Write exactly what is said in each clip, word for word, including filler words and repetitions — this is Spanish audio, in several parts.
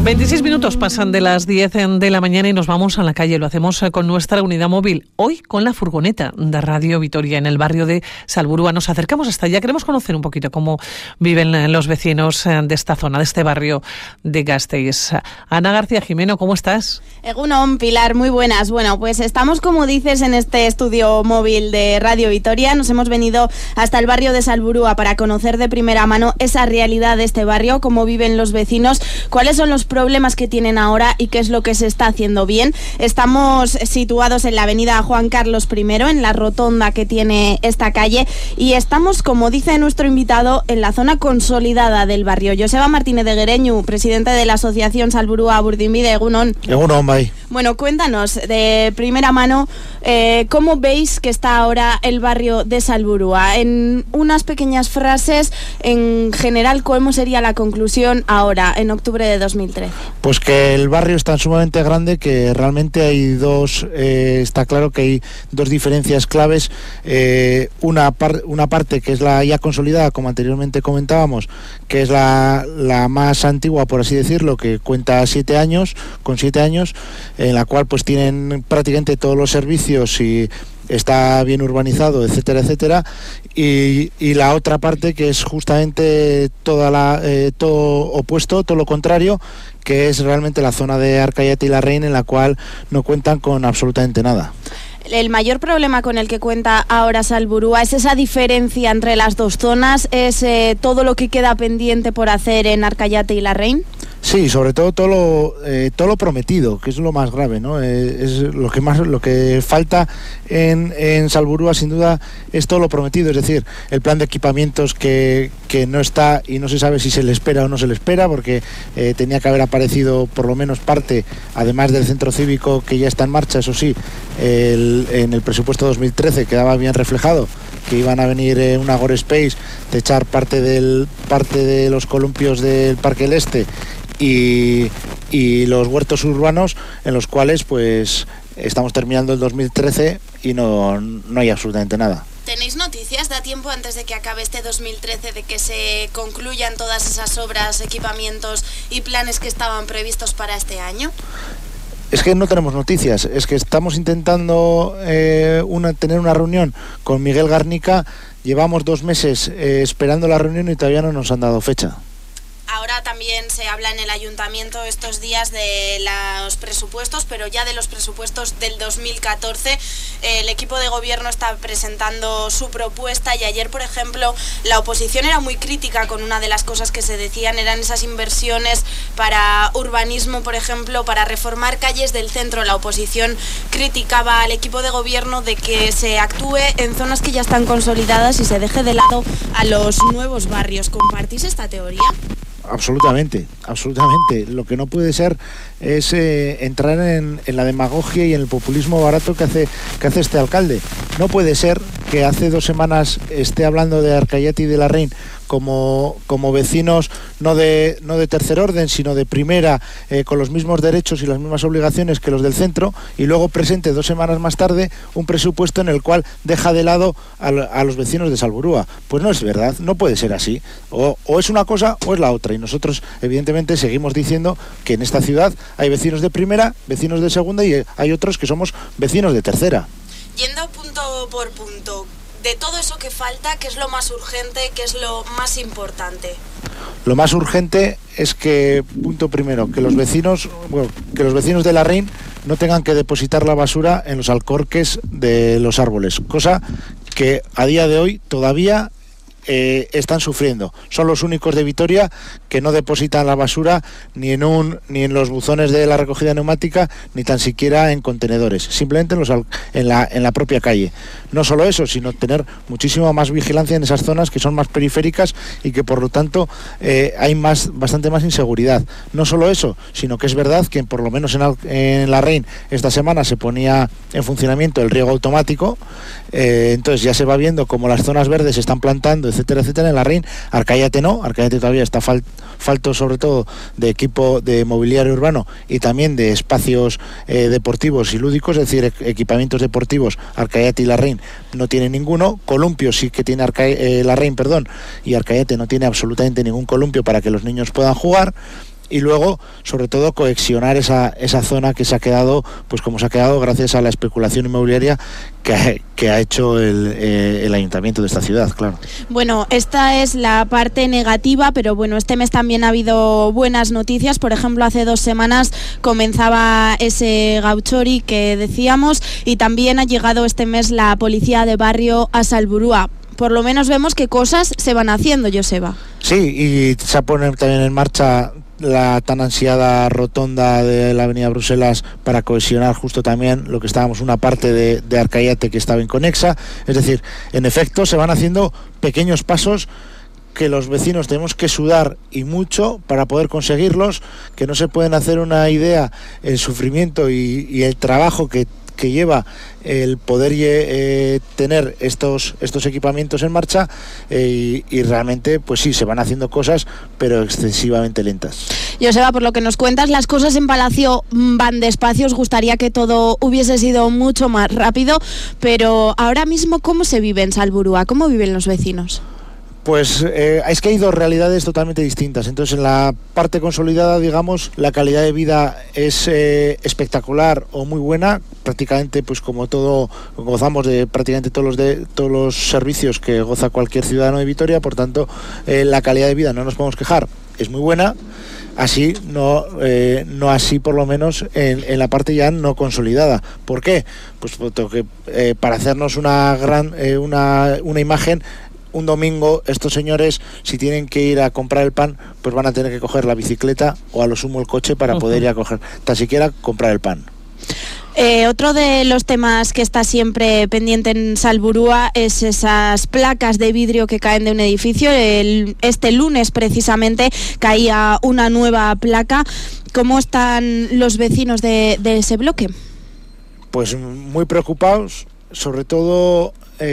veintiséis minutos pasan de las diez de la mañana y nos vamos a la calle. Lo hacemos con nuestra unidad móvil, hoy con la furgoneta de Radio Vitoria en el barrio de Salburua. Nos acercamos hasta allá, queremos conocer un poquito cómo viven los vecinos de esta zona, de este barrio de Gasteiz. Ana García Jimeno, ¿cómo estás? Egunon, Pilar, muy buenas. Bueno, pues estamos, como dices, en este estudio móvil de Radio Vitoria. Nos hemos venido hasta el barrio de Salburua para conocer de primera mano esa realidad de este barrio, cómo viven los vecinos, cuáles son los problemas que tienen ahora y qué es lo que se está haciendo bien. Estamos situados en la avenida Juan Carlos primero, en la rotonda que tiene esta calle, y estamos, como dice nuestro invitado, en la zona consolidada del barrio. Joseba Martínez de Guereñu, presidente de la asociación Salburua Burdinbide. Egunon. Egunon, bai. Bueno, cuéntanos de primera mano eh, cómo veis que está ahora el barrio de Salburua. En unas pequeñas frases, en general, ¿cómo sería la conclusión ahora, en octubre de dos mil trece? Pues que el barrio es tan sumamente grande que realmente hay dos, eh, está claro que hay dos diferencias claves. Eh, una, par, una parte que es la ya consolidada, como anteriormente comentábamos, que es la, la más antigua, por así decirlo, que cuenta siete años, con siete años, en la cual pues tienen prácticamente todos los servicios y está bien urbanizado, etcétera, etcétera, y, y la otra parte que es justamente toda la, eh, todo opuesto, todo lo contrario, que es realmente la zona de Arcayate y Larraín, en la cual no cuentan con absolutamente nada. El mayor problema con el que cuenta ahora Salburua es esa diferencia entre las dos zonas, es eh, todo lo que queda pendiente por hacer en Arcayate y Larraín. Sí, sobre todo todo lo, eh, todo lo prometido, que es lo más grave, ¿no? Eh, es lo que más, lo que falta en, en Salburua, sin duda, es todo lo prometido, es decir, el plan de equipamientos que, que no está y no se sabe si se le espera o no se le espera, porque eh, tenía que haber aparecido por lo menos parte, además del centro cívico que ya está en marcha, eso sí, el, en el presupuesto dos mil trece quedaba bien reflejado que iban a venir eh, un Agora Space, de echar parte del parte de los columpios del Parque del Este y, y los huertos urbanos, en los cuales pues estamos terminando el dos mil trece y no, no hay absolutamente nada. ¿Tenéis noticias? ¿Da tiempo antes de que acabe este dos mil trece de que se concluyan todas esas obras, equipamientos y planes que estaban previstos para este año? Es que no tenemos noticias, es que estamos intentando eh, una, tener una reunión con Miguel Garnica, llevamos dos meses eh, esperando la reunión y todavía no nos han dado fecha. Ahora también se habla en el ayuntamiento estos días de los presupuestos, pero ya de los presupuestos del dos mil catorce. El equipo de gobierno está presentando su propuesta y ayer, por ejemplo, la oposición era muy crítica con una de las cosas que se decían, eran esas inversiones para urbanismo, por ejemplo, para reformar calles del centro. La oposición criticaba al equipo de gobierno de que se actúe en zonas que ya están consolidadas y se deje de lado a los nuevos barrios. ¿Compartís esta teoría? Absolutamente, absolutamente. Lo que no puede ser es eh, entrar en, en la demagogia y en el populismo barato que hace, que hace este alcalde. No puede ser que hace dos semanas esté hablando de Arcayate y de Larraín como, como vecinos no de, no de tercer orden, sino de primera, eh, con los mismos derechos y las mismas obligaciones que los del centro, y luego presente dos semanas más tarde un presupuesto en el cual deja de lado a, a los vecinos de Salburua. Pues no es verdad, no puede ser así. O, o es una cosa o es la otra, y nosotros evidentemente seguimos diciendo que en esta ciudad hay vecinos de primera, vecinos de segunda y hay otros que somos vecinos de tercera. Yendo punto por punto, de todo eso que falta, ¿qué es lo más urgente, qué es lo más importante? Lo más urgente es que, punto primero, que los vecinos, bueno, que los vecinos de Larraín no tengan que depositar la basura en los alcorques de los árboles, cosa que a día de hoy todavía Eh, están sufriendo. Son los únicos de Vitoria que no depositan la basura ni en un ni en los buzones de la recogida neumática, ni tan siquiera en contenedores, simplemente en, los, en, la, en la propia calle. No solo eso, sino tener muchísima más vigilancia en esas zonas que son más periféricas y que por lo tanto eh, hay más bastante más inseguridad. No solo eso, sino que es verdad que por lo menos en, en Larraín esta semana se ponía en funcionamiento el riego automático, eh, entonces ya se va viendo cómo las zonas verdes se están plantando, etcétera, etcétera. En Larraín, Arcayate no, Arcayate todavía está fal, falto sobre todo de equipo de mobiliario urbano y también de espacios eh, deportivos y lúdicos, es decir, equipamientos deportivos. Arcayate y Larraín no tienen ninguno, columpio sí que tiene Arca- eh, Larraín, perdón, y Arcayate no tiene absolutamente ningún columpio para que los niños puedan jugar. y luego, sobre todo, cohesionar esa, esa zona que se ha quedado, pues como se ha quedado gracias a la especulación inmobiliaria que ha, que ha hecho el, eh, el ayuntamiento de esta ciudad, claro. Bueno, esta es la parte negativa, pero bueno, este mes también ha habido buenas noticias. Por ejemplo, hace dos semanas comenzaba ese gauchori que decíamos, y también ha llegado este mes la policía de barrio a Salburua. Por lo menos vemos que cosas se van haciendo, Joseba. Sí, y se pone también en marcha la tan ansiada rotonda de la avenida Bruselas para cohesionar justo también lo que estábamos, una parte de, de Arcayate que estaba inconexa. Es decir, en efecto se van haciendo pequeños pasos que los vecinos tenemos que sudar y mucho para poder conseguirlos, que no se pueden hacer una idea el sufrimiento y, y el trabajo que que lleva el poder eh, tener estos estos equipamientos en marcha, eh, y, y realmente pues sí, se van haciendo cosas pero excesivamente lentas. Joseba, por lo que nos cuentas, las cosas en Palacio van despacio. Os gustaría que todo hubiese sido mucho más rápido, pero ahora mismo, ¿cómo se vive en Salburua? ¿Cómo viven los vecinos? Pues eh, es que hay dos realidades totalmente distintas. Entonces, en la parte consolidada, digamos, la calidad de vida es eh, espectacular o muy buena, prácticamente, pues como todo, gozamos de prácticamente todos los de todos los servicios que goza cualquier ciudadano de Vitoria. Por tanto, eh, la calidad de vida, no nos podemos quejar, es muy buena. Así, no, eh, no así por lo menos en, en la parte ya no consolidada. ¿Por qué? Pues porque eh, para hacernos una gran eh, una, una imagen, un domingo estos señores, si tienen que ir a comprar el pan, pues van a tener que coger la bicicleta o a lo sumo el coche para uh-huh. poder ir a coger, tan siquiera comprar el pan. Eh, otro de los temas que está siempre pendiente en Salburua es esas placas de vidrio que caen de un edificio. El, este lunes precisamente caía una nueva placa. ¿Cómo están los vecinos de, de ese bloque? Pues muy preocupados, sobre todo.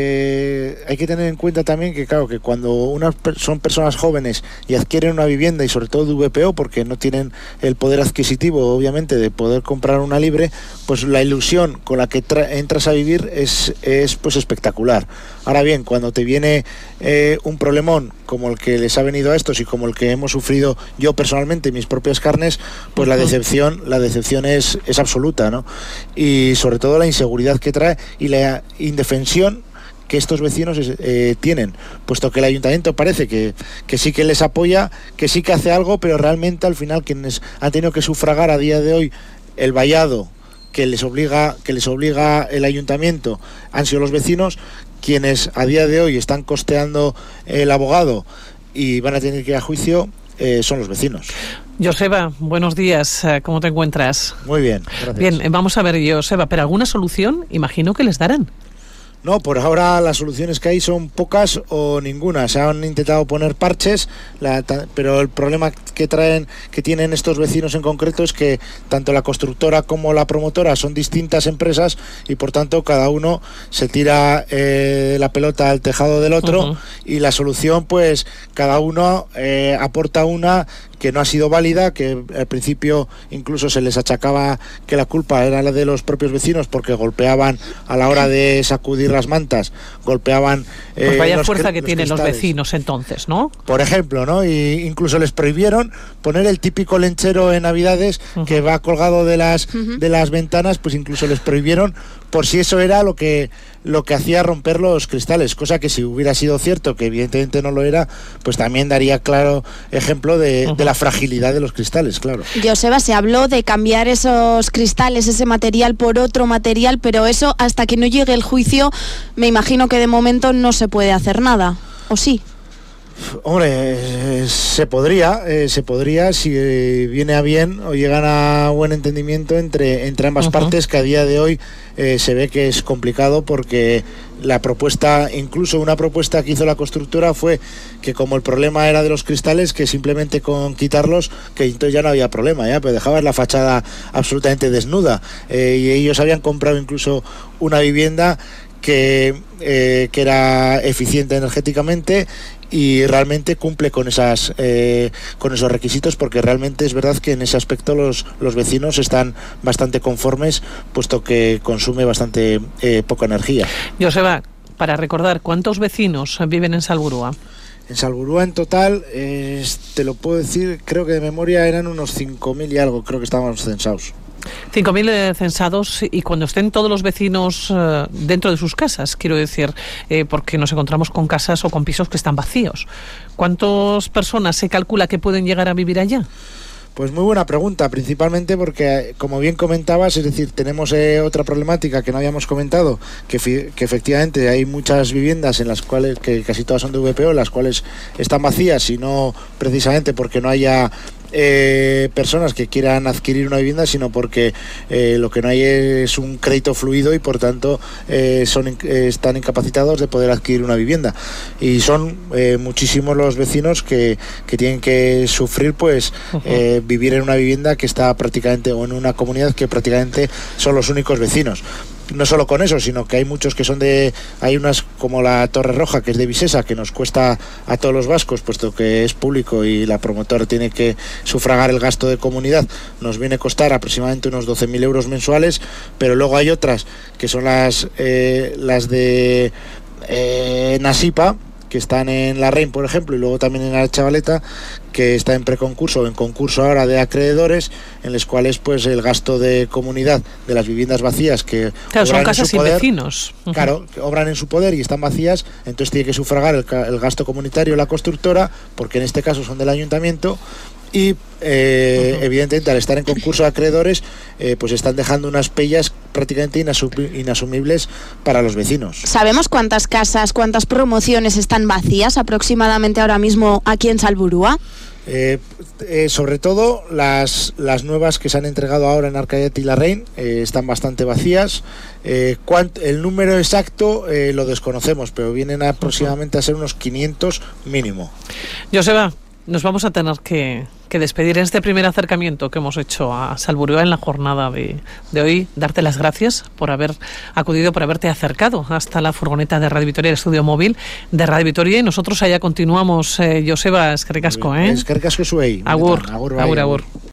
Eh, hay que tener en cuenta también que claro, que cuando unas per- son personas jóvenes y adquieren una vivienda, y sobre todo de V P O, porque no tienen el poder adquisitivo obviamente de poder comprar una libre, pues la ilusión con la que tra- entras a vivir es, es pues espectacular. Ahora bien, cuando te viene eh, un problemón como el que les ha venido a estos y como el que hemos sufrido yo personalmente en mis propias carnes, pues la decepción la decepción es, es absoluta, ¿no? Y sobre todo la inseguridad que trae y la indefensión que estos vecinos eh, tienen, puesto que el ayuntamiento parece que, que sí que les apoya, que sí que hace algo, pero realmente al final quienes han tenido que sufragar a día de hoy el vallado que les obliga, que les obliga el ayuntamiento han sido los vecinos, quienes a día de hoy están costeando el abogado y van a tener que ir a juicio. Eh, son los vecinos. Joseba, buenos días, ¿cómo te encuentras? Muy bien, gracias. Bien, vamos a ver, Joseba, ¿pero alguna solución? Imagino que les darán. No, por ahora las soluciones que hay son pocas o ninguna. Se han intentado poner parches, la, ta, pero el problema que traen, que tienen estos vecinos en concreto, es que tanto la constructora como la promotora son distintas empresas y por tanto cada uno se tira eh, la pelota al tejado del otro. Uh-huh. Y la solución, pues cada uno eh, aporta una que no ha sido válida, que al principio incluso se les achacaba que la culpa era la de los propios vecinos porque golpeaban a la hora de sacudir las mantas, golpeaban eh, pues vaya los, fuerza que los tienen cristales. Los vecinos entonces, ¿no? Por ejemplo, ¿no? Y incluso les prohibieron poner el típico lenchero en Navidades uh-huh. que va colgado de las uh-huh. de las ventanas, pues incluso les prohibieron por si eso era lo que lo que hacía romper los cristales, cosa que si hubiera sido cierto, que evidentemente no lo era, pues también daría claro ejemplo de, uh-huh. de la fragilidad de los cristales, claro. Joseba, se habló de cambiar esos cristales, ese material por otro material, pero eso hasta que no llegue el juicio, me imagino que de momento no se puede hacer nada, ¿o sí? Hombre, eh, se podría, eh, se podría si eh, viene a bien o llegan a buen entendimiento entre, entre ambas uh-huh. partes, que a día de hoy eh, se ve que es complicado porque la propuesta, incluso una propuesta que hizo la constructora fue que como el problema era de los cristales, que simplemente con quitarlos, que entonces ya no había problema, ya, pero dejabas la fachada absolutamente desnuda. Eh, y ellos habían comprado incluso una vivienda que, eh, que era eficiente energéticamente y realmente cumple con esas eh, con esos requisitos, porque realmente es verdad que en ese aspecto los, los vecinos están bastante conformes, puesto que consume bastante eh, poca energía. Joseba, para recordar, ¿cuántos vecinos viven en Salburua? En Salburua en total, eh, te lo puedo decir, creo que de memoria eran unos cinco mil y algo, creo que estábamos censados. cinco mil eh, censados, y cuando estén todos los vecinos eh, dentro de sus casas, quiero decir, eh, porque nos encontramos con casas o con pisos que están vacíos. ¿Cuántas personas se calcula que pueden llegar a vivir allá? Pues muy buena pregunta, principalmente porque, como bien comentabas, es decir, tenemos eh, otra problemática que no habíamos comentado, que, fi- que efectivamente hay muchas viviendas en las cuales, que casi todas son de V P O, las cuales están vacías y no precisamente porque no haya eh, personas que quieran adquirir una vivienda, sino porque eh, lo que no hay es un crédito fluido y por tanto eh, son eh, están incapacitados de poder adquirir una vivienda. Y son eh, muchísimos los vecinos que, que tienen que sufrir pues uh-huh. eh, vivir en una vivienda que está prácticamente, o en una comunidad que prácticamente son los únicos vecinos. No solo con eso, sino que hay muchos que son de... Hay unas como la Torre Roja, que es de Visesa, que nos cuesta a todos los vascos, puesto que es público y la promotora tiene que sufragar el gasto de comunidad. Nos viene a costar aproximadamente unos doce mil euros mensuales, pero luego hay otras, que son las, eh, las de eh, Nasipa, que están en la Rein, por ejemplo, y luego también en la Chavaleta, que está en preconcurso o en concurso ahora de acreedores, en los cuales pues el gasto de comunidad de las viviendas vacías que claro, son casas sin poder, vecinos. Uh-huh. Claro, que obran en su poder y están vacías, entonces tiene que sufragar el, el gasto comunitario la constructora, porque en este caso son del ayuntamiento. Y eh, uh-huh. evidentemente al estar en concurso de acreedores eh, pues están dejando unas pellas prácticamente inasum- inasumibles para los vecinos. ¿Sabemos cuántas casas, cuántas promociones están vacías aproximadamente ahora mismo aquí en Salburua? Eh, eh, sobre todo las, las nuevas que se han entregado ahora en Arcayet y La Rein eh, están bastante vacías. Eh, cuant, el número exacto eh, lo desconocemos, pero vienen aproximadamente a ser unos quinientos mínimo. Joseba, nos vamos a tener que, que despedir en este primer acercamiento que hemos hecho a Salburua en la jornada de, de hoy. Darte las gracias por haber acudido, por haberte acercado hasta la furgoneta de Radio Vitoria, el estudio móvil de Radio Vitoria, y nosotros allá continuamos. eh, Joseba, eskerrik asko, ¿eh? Eskerrik asko zuei. Agur, agur, agur, agur.